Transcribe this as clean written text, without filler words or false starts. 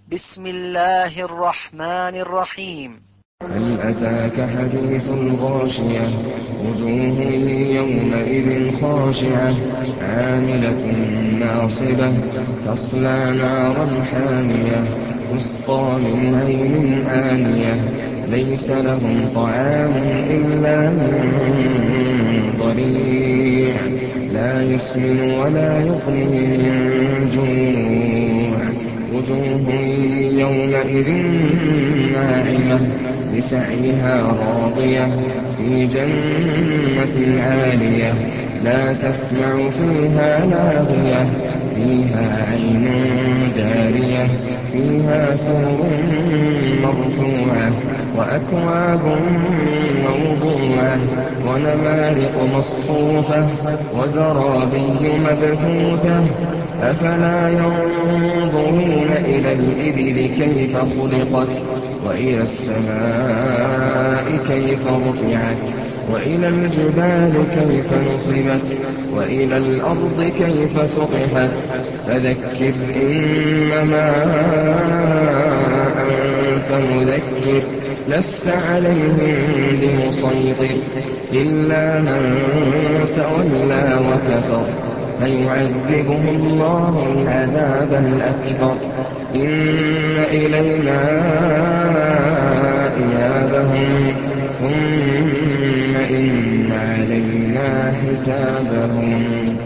بسم الله الرحمن الرحيم. هل أتاك حديث الغاشية وجوه يومئذ خاشعة عاملة ناصبة تصلى نارا حامية تسقى من عين آنية ليس لهم طعام إلا من ضريع لا يسمن ولا يغني من جوع وجوه يومئذ ناعمة لسعيها راضية في جنة عالية لا تسمع فيها لاغية فيها عين جارية فيها سرر مرفوعة وأكواب موضوعة ونمارق مصفوفة وزرابي مبثوثة أفلا ينظرون إلى الإبل كيف خلقت وإلى السماء كيف رفعت وإلى الجبال كيف نصبت وإلى الأرض كيف سطحت فذكر إنما أنت مذكر لست عليهم بمسيطر إلا من تولى وكفر فيعذبه الله العذاب الأكبر إن إلينا إيابهم ثم إن علينا حسابهم.